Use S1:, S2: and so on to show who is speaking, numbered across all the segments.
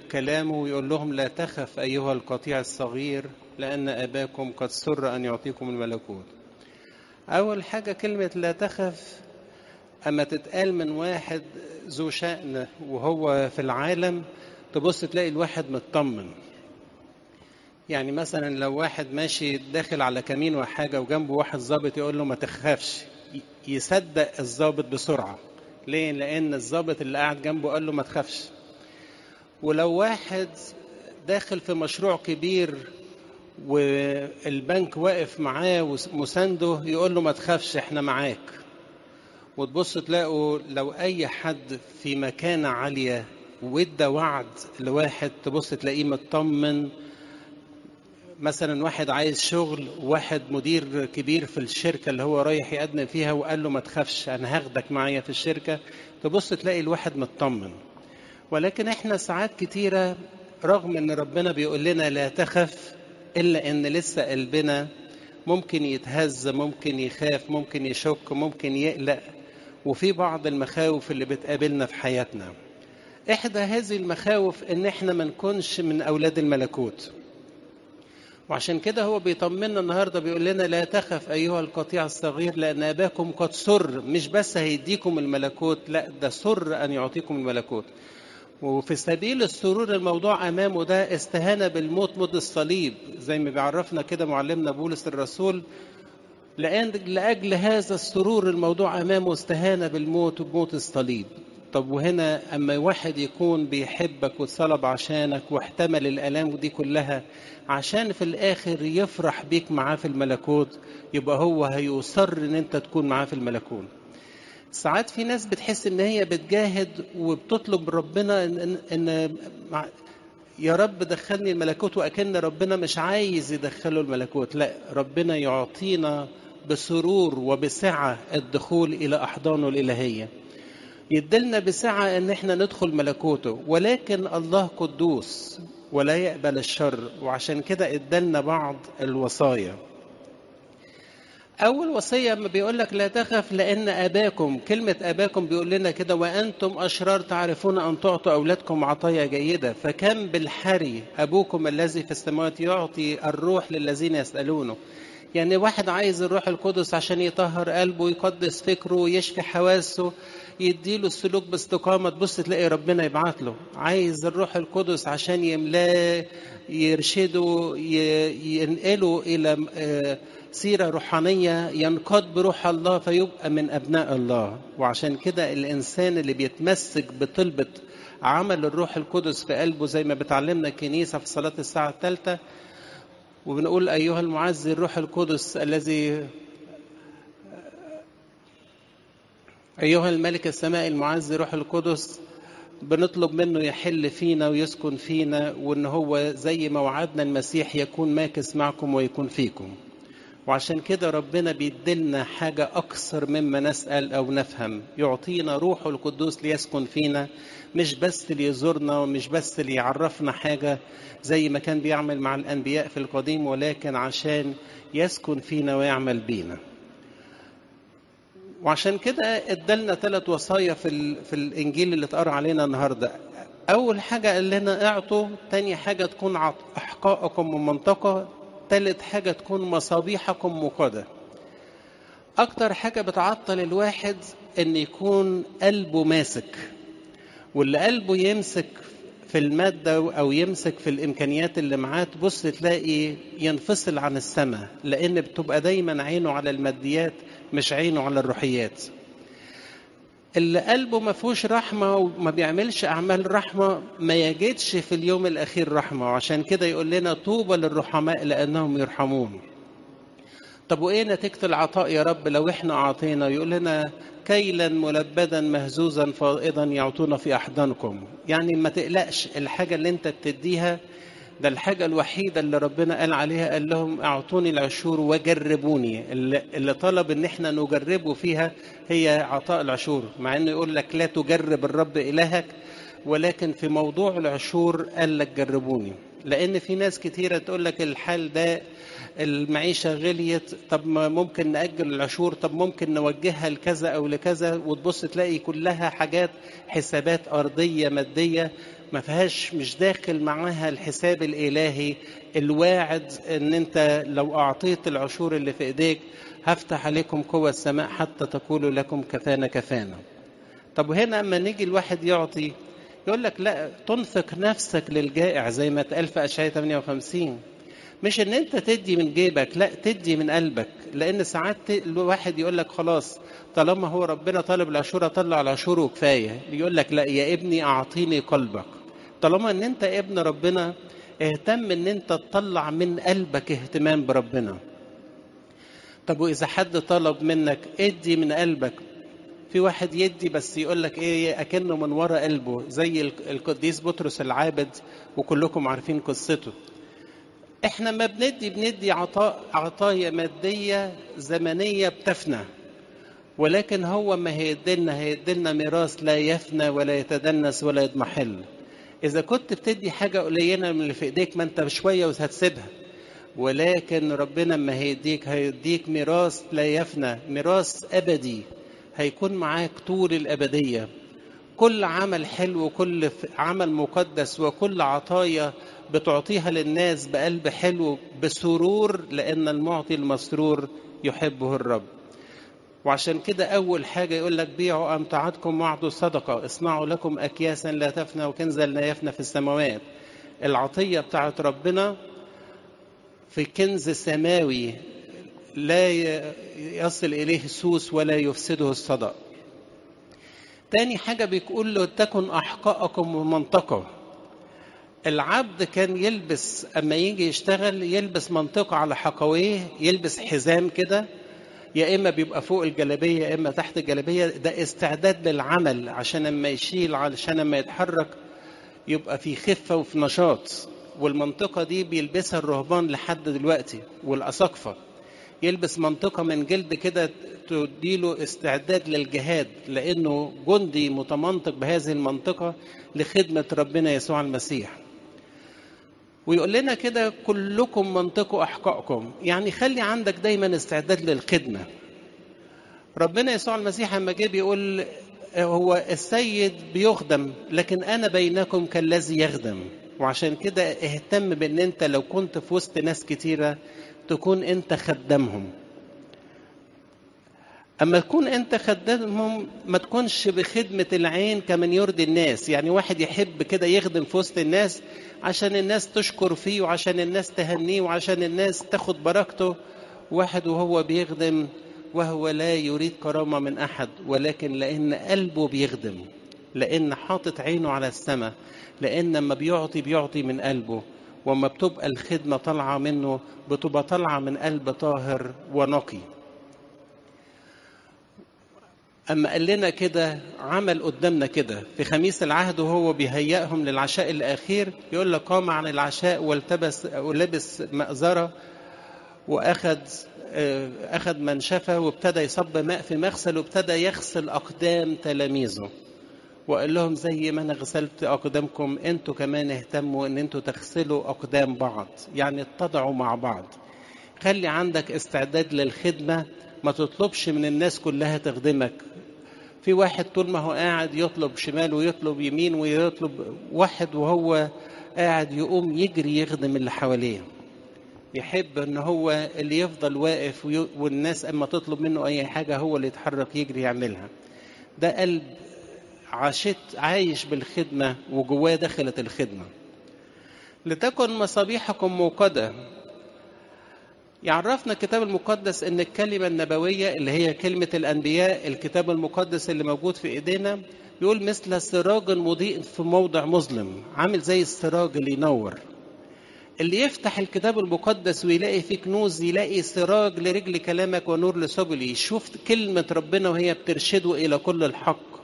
S1: كلامه ويقول لهم لا تخف أيها القطيع الصغير لأن أباكم قد سر أن يعطيكم الملكوت. أول حاجة كلمة لا تخف أما تتقال من واحد ذو شأن وهو في العالم تبص تلاقي الواحد مطمن. يعني مثلا لو واحد ماشي داخل على كمين وحاجة وجنبه واحد ضابط يقول له ما تخافش، يصدق الضابط بسرعة. ليه؟ لأن الضابط اللي قاعد جنبه قال له ما تخافش. ولو واحد داخل في مشروع كبير والبنك واقف معاه ومسانده يقول له ما تخافش احنا معاك. وتبص تلاقوا لو أي حد في مكانة عالية وادى وعد لواحد تبص تلاقيه مطمن. مثلا واحد عايز شغل، واحد مدير كبير في الشركة اللي هو رايح يقدم فيها وقال له ما تخافش أنا هاخدك معايا في الشركة، تبص تلاقي الواحد مطمن. ولكن احنا ساعات كتيرة رغم ان ربنا بيقول لنا لا تخف إلا ان لسه قلبنا ممكن يتهز، ممكن يخاف، ممكن يشك، ممكن يقلق، وفي بعض المخاوف اللي بتقابلنا في حياتنا. إحدى هذه المخاوف إن إحنا ما نكونش من أولاد الملكوت. وعشان كده هو بيطمنا النهاردة بيقول لنا لا تخف أيها القطيع الصغير لأن أباكم قد سر، مش بس هيديكم الملكوت، لا ده سر أن يعطيكم الملكوت. وفي سبيل السرور الموضوع أمامه ده استهانة بالموت، موت الصليب، زي ما بيعرفنا كده معلمنا بولس الرسول، لأجل هذا السرور الموضوع أمامه استهانة بالموت وبموت الصليب. طب وهنا أما واحد يكون بيحبك وتصلب عشانك واحتمل الآلام دي كلها عشان في الآخر يفرح بيك معاه في الملكوت، يبقى هو هيصر إن أنت تكون معاه في الملكوت. ساعات في ناس بتحس إن هي بتجاهد وبتطلب ربنا إن يا رب دخلني الملكوت، وأكن ربنا مش عايز يدخله الملكوت. لا، ربنا يعطينا بسرور وبسعة الدخول إلى أحضانه الإلهية، يدلنا بسعة ان احنا ندخل ملكوته. ولكن الله قدوس ولا يقبل الشر، وعشان كده ادلنا بعض الوصايا. اول وصية ما بيقول لك لا تخف لان اباكم، كلمة اباكم بيقول لنا كده وانتم اشرار تعرفون ان تعطوا اولادكم عطايا جيدة، فكم بالحري ابوكم الذي في السماوات يعطي الروح للذين يسألونه. يعني واحد عايز الروح القدس عشان يطهر قلبه ويقدس فكره ويشفي حواسه، يديله السلوك باستقامة، تبص تلاقي ربنا يبعت له. عايز الروح القدس عشان يملاه، يرشده، ينقله إلى سيرة روحانية، ينقاد بروح الله فيبقى من أبناء الله. وعشان كده الإنسان اللي بيتمسك بطلبة عمل الروح القدس في قلبه زي ما بتعلمنا الكنيسة في صلاة الساعة 3، وبنقول أيها المعزي الروح القدس الذي، أيها الملك السماء المعزي روح القدس، بنطلب منه يحل فينا ويسكن فينا، وإن هو زي ما وعدنا المسيح يكون ماكس معكم ويكون فيكم. وعشان كده ربنا بيدلنا حاجة أكثر مما نسأل أو نفهم، يعطينا روحه القدوس ليسكن فينا، مش بس ليزورنا ومش بس ليعرفنا حاجة زي ما كان بيعمل مع الأنبياء في القديم، ولكن عشان يسكن فينا ويعمل بينا. وعشان كده ادلنا 3 وصايا في الإنجيل اللي اتقرأ علينا النهاردة. أول حاجة قال لنا اعطوا، تاني حاجة تكون أحقاءكم ممنطقة، تالت حاجة تكون مصابيحكم موقدة. أكتر حاجة بتعطل الواحد إن يكون قلبه ماسك، واللي قلبه يمسك في المادة أو يمسك في الإمكانيات اللي معاه تبص تلاقي ينفصل عن السماء، لأن بتبقى دايما عينه على الماديات مش عينه على الروحيات. اللي قلبه ما فيهوش رحمة وما بيعملش أعمال رحمة ما يجدش في اليوم الأخير رحمة. وعشان كده يقول لنا طوبى للرحماء لأنهم يرحمون. طب وإيه نتيجة العطاء يا رب لو إحنا أعطينا؟ يقول لنا كيلا ملبدا مهزوزا فائضا يعطونا في أحضانكم. يعني ما تقلقش، الحاجة اللي أنت بتديها ده الحاجة الوحيدة اللي ربنا قال عليها، قال لهم اعطوني العشور وجربوني. اللي طلب ان احنا نجربه فيها هي عطاء العشور، مع انه يقول لك لا تجرب الرب إلهك، ولكن في موضوع العشور قال لك جربوني. لان في ناس كتيرة تقول لك الحال ده المعيشة غليت، طب ممكن نأجل العشور، طب ممكن نوجهها لكذا أو لكذا، وتبص تلاقي كلها حاجات حسابات أرضية مادية ما فيهاش، مش داخل معاها الحساب الإلهي الواعد ان انت لو اعطيت العشور اللي في ايديك هفتح عليكم قوى السماء حتى تقولوا لكم كفانا كفانا. طب وهنا اما نيجي الواحد يعطي يقول لك لا، تنفق نفسك للجائع زي ما اتقال في اشعياء 58. مش ان انت تدي من جيبك، لا تدي من قلبك. لان ساعات الواحد يقول لك خلاص طالما هو ربنا طالب العشور اطلع العشور وكفايه، يقول لك لا يا ابني اعطيني قلبك. طالما ان انت ابن ربنا اهتم ان انت تطلع من قلبك اهتمام بربنا. طب واذا حد طلب منك ادي من قلبك. في واحد يدي بس يقول لك ايه اكنه من وراء قلبه، زي القديس بطرس العابد وكلكم عارفين قصته. احنا ما بندي عطايا ماديه زمنيه بتفنى، ولكن هو ما هيدلنا ميراث لا يفنى ولا يتدنس ولا يضمحل. اذا كنت بتدي حاجه قليله من اللي في ايديك ما انت شويه وهتسيبها، ولكن ربنا ما هيديك ميراث لا يفنى، ميراث ابدي هيكون معاك طول الابديه. كل عمل حلو وكل عمل مقدس وكل عطايا بتعطيها للناس بقلب حلو بسرور، لأن المعطي المسرور يحبه الرب. وعشان كده أول حاجة يقول لك بيعوا أمتعتكم واعطوا صدقة، اصنعوا لكم أكياسا لا تفنى وكنزا لا يفنى في السماوات. العطية بتاعت ربنا في كنز سماوي لا يصل إليه سوس ولا يفسده الصدق. تاني حاجة بيقول له تكن أحقاءكم ومنطقة. العبد كان يلبس أما يجي يشتغل يلبس منطقة على حقويه، يلبس حزام كده، يا إما بيبقى فوق الجلابية يا إما تحت الجلابية. ده استعداد للعمل عشان أما يشيل، علشان أما يتحرك يبقى في خفة وفي نشاط. والمنطقة دي بيلبسها الرهبان لحد دلوقتي والأساقفة، يلبس منطقة من جلد كده تديله استعداد للجهاد، لأنه جندي متمنطق بهذه المنطقة لخدمة ربنا يسوع المسيح. ويقول لنا كده كلكم منطقوا أحقائكم، يعني خلي عندك دايما استعداد للخدمة. ربنا يسوع المسيح لما جه بيقول هو السيد بيخدم لكن أنا بينكم كالذي يخدم. وعشان كده اهتم بأن أنت لو كنت في وسط ناس كتيرة تكون أنت خدامهم. أما تكون أنت خدامهم ما تكونش بخدمة العين كمن يرضي الناس. يعني واحد يحب كده يخدم في وسط الناس عشان الناس تشكر فيه وعشان الناس تهنيه وعشان الناس تاخد بركته. واحد وهو بيخدم وهو لا يريد كرامة من أحد، ولكن لأن قلبه بيخدم، لأن حاطط عينه على السماء، لأن لما بيعطي من قلبه. وما بتبقى الخدمة طالعة منه بتبقى طالعة من قلب طاهر ونقي. أما قال لنا كده عمل قدامنا كده في خميس العهد وهو بيهيئهم للعشاء الأخير، يقول لك قام عن العشاء ولبس مأزرة وأخذ منشفة وابتدى يصب ماء في مغسل وابتدى يغسل أقدام تلاميذه، وقال لهم زي ما أنا غسلت أقدامكم أنتوا كمان اهتموا أن أنتوا تغسلوا أقدام بعض، يعني اتضعوا مع بعض. خلي عندك استعداد للخدمة، ما تطلبش من الناس كلها تخدمك. في واحد طول ما هو قاعد يطلب شمال ويطلب يمين ويطلب، واحد وهو قاعد يقوم يجري يخدم اللي حواليه، يحب ان هو اللي يفضل واقف والناس اما تطلب منه اي حاجة هو اللي يتحرك يجري يعملها. ده قلب عايش بالخدمة وجواه دخلت الخدمة. لتكن مصابيحكم موقدة. يعرفنا الكتاب المقدس ان الكلمة النبوية اللي هي كلمة الانبياء، الكتاب المقدس اللي موجود في ايدينا، يقول مثل سراج مضيء في موضع مظلم، عامل زي السراج اللي ينور. اللي يفتح الكتاب المقدس ويلاقي فيه كنوز، يلاقي سراج لرجل كلامك ونور لسبلي، يشوف كلمة ربنا وهي بترشده الى كل الحق،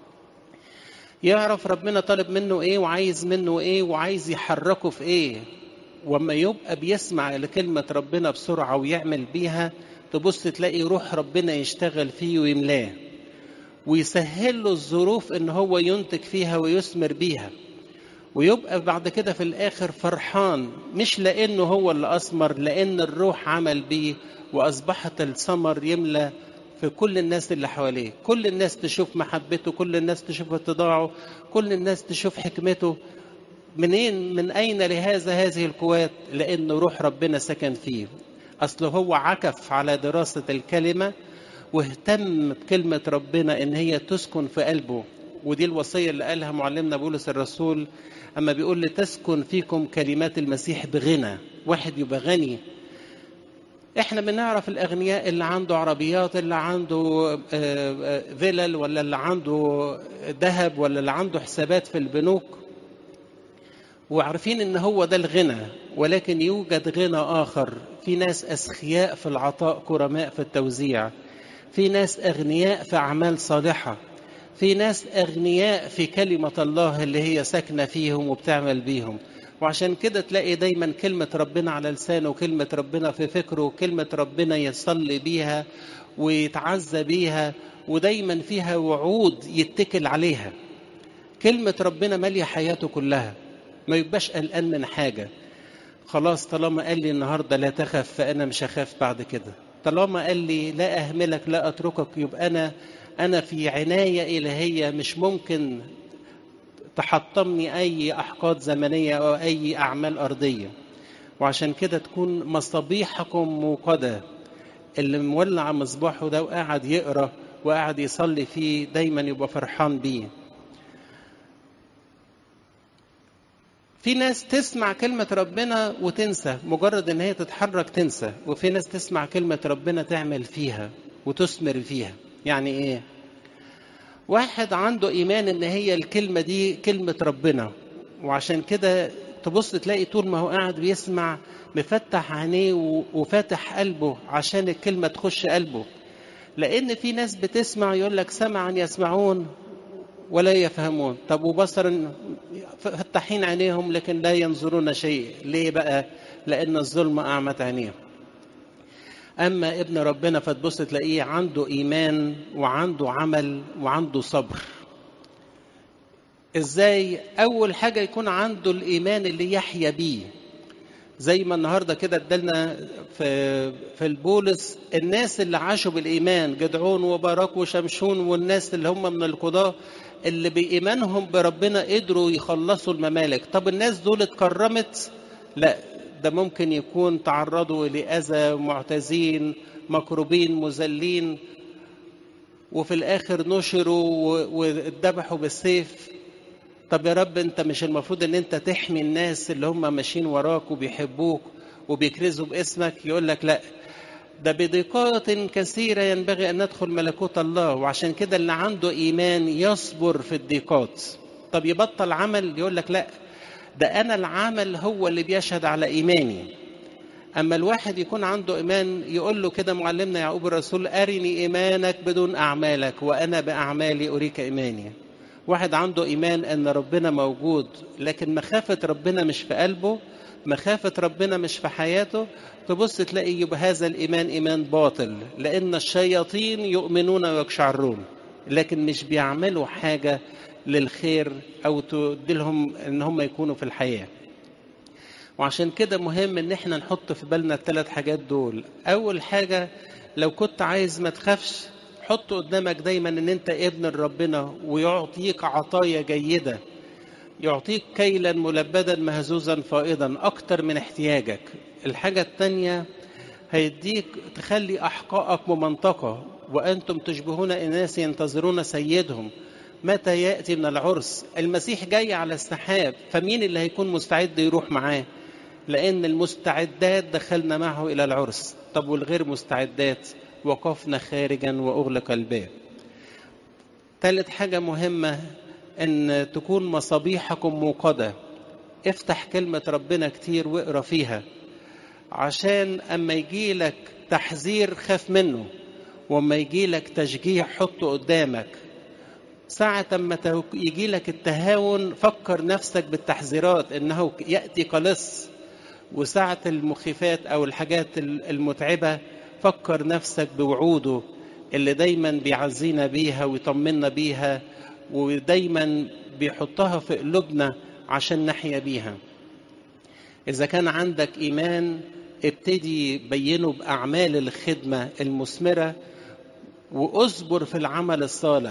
S1: يعرف ربنا طالب منه ايه وعايز منه ايه وعايز يحركه في ايه. وما يبقى بيسمع لكلمة ربنا بسرعة ويعمل بيها، تبص تلاقي روح ربنا يشتغل فيه ويملاه ويسهل له الظروف ان هو ينتج فيها ويثمر بيها، ويبقى بعد كده في الاخر فرحان، مش لانه هو اللي اثمر، لان الروح عمل بيه واصبحت الثمر يملى في كل الناس اللي حواليه. كل الناس تشوف محبته، كل الناس تشوف اتضاعه، كل الناس تشوف حكمته، منين؟ من أين هذه القوات؟ لأن روح ربنا سكن فيه. أصله هو عكف على دراسة الكلمة واهتم بكلمة ربنا إن هي تسكن في قلبه. ودي الوصية اللي قالها معلمنا بولس الرسول أما بيقول لتسكن فيكم كلمات المسيح بغنى. واحد يبقى غني. احنا بنعرف الأغنياء اللي عنده عربيات، اللي عنده فيلل، ولا اللي عنده ذهب، ولا اللي عنده حسابات في البنوك، وعارفين ان هو ده الغنى. ولكن يوجد غنى آخر. في ناس أسخياء في العطاء، كرماء في التوزيع. في ناس أغنياء في أعمال صالحة. في ناس أغنياء في كلمة الله اللي هي ساكنة فيهم وبتعمل بيهم. وعشان كده تلاقي دايما كلمة ربنا على لسانه، وكلمة ربنا في فكره، وكلمة ربنا يصلي بيها ويتعزى بيها، ودايما فيها وعود يتكل عليها. كلمة ربنا مالية حياته كلها، ما يبقاش قلقان من حاجة. خلاص طالما قال لي النهاردة لا تخف، فأنا مش هخاف بعد كده. طالما قال لي لا أهملك لا أتركك، يبقى أنا في عناية إلهية، مش ممكن تحطمني أي أحقاد زمنية أو أي أعمال أرضية. وعشان كده تكون مصابيحكم موقدة. اللي مولع مصباحه ده وقاعد يقرأ وقاعد يصلي فيه دايما يبقى فرحان بيه. في ناس تسمع كلمة ربنا وتنسى، مجرد ان هي تتحرك تنسى. وفي ناس تسمع كلمة ربنا تعمل فيها وتثمر فيها. يعني ايه؟ واحد عنده ايمان ان هي الكلمة دي كلمة ربنا، وعشان كده تبص تلاقي طول ما هو قاعد بيسمع مفتح عينيه وفاتح قلبه عشان الكلمة تخش قلبه. لان في ناس بتسمع يقول لك سمعا يسمعون ولا يفهمون. طب وبصرا فتحين عينيهم لكن لا ينظرون شيء. ليه بقى؟ لأن الظلم أعمت عينيهم. أما ابن ربنا فتبص تلاقيه عنده إيمان وعنده عمل وعنده صبر. إزاي؟ أول حاجة يكون عنده الإيمان اللي يحيا بيه. زي ما النهاردة كده ادالنا في البولس الناس اللي عاشوا بالإيمان، جدعون وباراك وشمشون، والناس اللي هم من القضاة اللي بإيمانهم بربنا قدروا يخلصوا الممالك. طب الناس دول اتكرمت؟ لا، ده ممكن يكون تعرضوا لأذى، معتزين، مكروبين، مذلين، وفي الآخر نشروا واتذبحوا بالسيف. طب يا رب انت مش المفروض ان انت تحمي الناس اللي هم ماشيين وراك وبيحبوك وبيكرزوا باسمك؟ يقول لك لا، ده بضيقات كثيرة ينبغي أن ندخل ملكوت الله. وعشان كده اللي عنده إيمان يصبر في الضيقات. طب يبطل عمل؟ يقول لك لا، ده أنا العمل هو اللي بيشهد على إيماني. أما الواحد يكون عنده إيمان يقول له كده معلمنا يعقوب الرسول أرني إيمانك بدون أعمالك وأنا بأعمالي أريك إيماني. واحد عنده إيمان أن ربنا موجود لكن مخافة ربنا مش في قلبه، مخافة ربنا مش في حياته، تبص تلاقي يبقى هذا الإيمان إيمان باطل. لأن الشياطين يؤمنون ويقشعرون لكن مش بيعملوا حاجة للخير أو تدلهم أن هم يكونوا في الحياة. وعشان كده مهم أن احنا نحط في بالنا الثلاث حاجات دول. أول حاجة، لو كنت عايز ما تخافش، حط قدامك دايما ان انت ابن ربنا ويعطيك عطايا جيدة، يعطيك كيلا ملبدا مهزوزا فائضا اكتر من احتياجك. الحاجة التانية، هيديك تخلي احقائك ممنطقة. وانتم تشبهون اناس ينتظرون سيدهم متى يأتي من العرس. المسيح جاي على السحاب، فمين اللي هيكون مستعد يروح معاه؟ لان المستعدات دخلنا معه الى العرس. طب والغير مستعدات؟ وقفنا خارجا وأغلق الباب. ثالث حاجة مهمة، أن تكون مصابيحكم موقدة. افتح كلمة ربنا كتير واقرأ فيها، عشان أما يجي لك تحذير خاف منه، وأما يجي لك تشجيع حطه قدامك. ساعة أما يجي لك التهاون فكر نفسك بالتحذيرات إنه يأتي قلص. وساعة المخيفات أو الحاجات المتعبة فكر نفسك بوعوده اللي دايما بيعزينا بيها ويطمنا بيها، ودايما بيحطها في قلوبنا عشان نحيا بيها. إذا كان عندك إيمان ابتدي بينه بأعمال الخدمة المثمرة، وأصبر في العمل الصالح.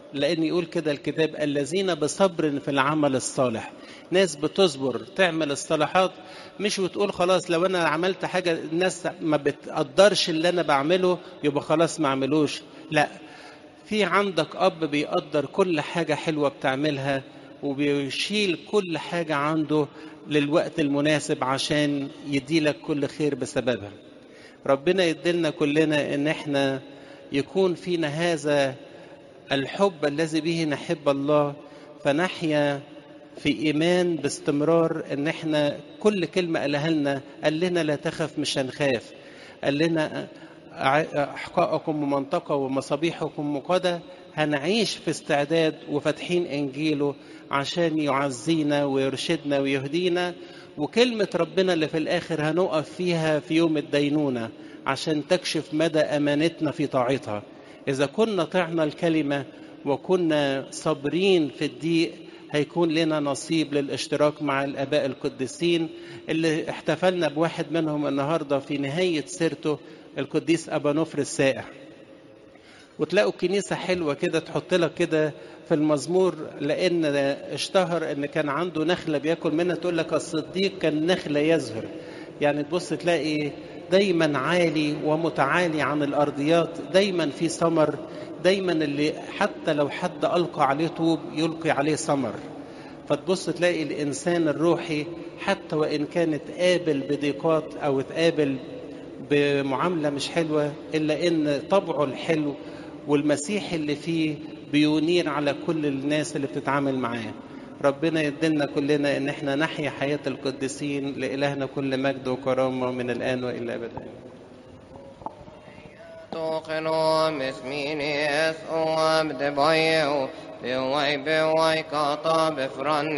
S1: لأن يقول كده الكتاب الذين بصبر في العمل الصالح. ناس بتصبر تعمل الصلاحات، مش وتقول خلاص لو أنا عملت حاجة الناس ما بتقدرش اللي أنا بعمله يبقى خلاص ما عملوش. لا، في عندك أب بيقدر كل حاجة حلوة بتعملها، وبيشيل كل حاجة عنده للوقت المناسب عشان يديلك كل خير بسببها. ربنا يدلنا كلنا ان احنا يكون فينا هذا الحب الذي به نحب الله، فنحيا في ايمان باستمرار ان احنا كل كلمة قالها لنا، قال لنا لا تخف مش هنخاف، قال لنا احقاءكم ومنطقة ومصابيحكم مقدة، هنعيش في استعداد وفاتحين انجيله عشان يعزينا ويرشدنا ويهدينا. وكلمة ربنا اللي في الآخر هنقف فيها في يوم الدينونة عشان تكشف مدى أمانتنا في طاعتها. إذا كنا طعنا الكلمة وكنا صابرين في الضيق، هيكون لنا نصيب للاشتراك مع الآباء القديسين اللي احتفلنا بواحد منهم النهاردة في نهاية سيرته، القديس أبانوفر السائح. وتلاقوا الكنيسة حلوة كده تحط لك كده في المزمور، لأن اشتهر أن كان عنده نخلة بياكل منها، تقول لك الصديق كان نخلة يزهر. يعني تبص تلاقي دايما عالي ومتعالي عن الأرضيات، دايما في ثمر، دايما اللي حتى لو حد ألقى عليه طوب يلقي عليه ثمر. فتبص تلاقي الإنسان الروحي حتى وإن كانت قابل بضيقات أو تقابل بمعاملة مش حلوة، إلا إن طبعه الحلو والمسيح اللي فيه بينير على كل الناس اللي بتتعامل معاه. ربنا يدلنا كلنا إن احنا نحيا حياة القديسين. لإلهنا كل مجد وكرامة من الآن وإلى أبد.
S2: توقنوا مسميني أسوأ بدبايو بواي كاطا بفرن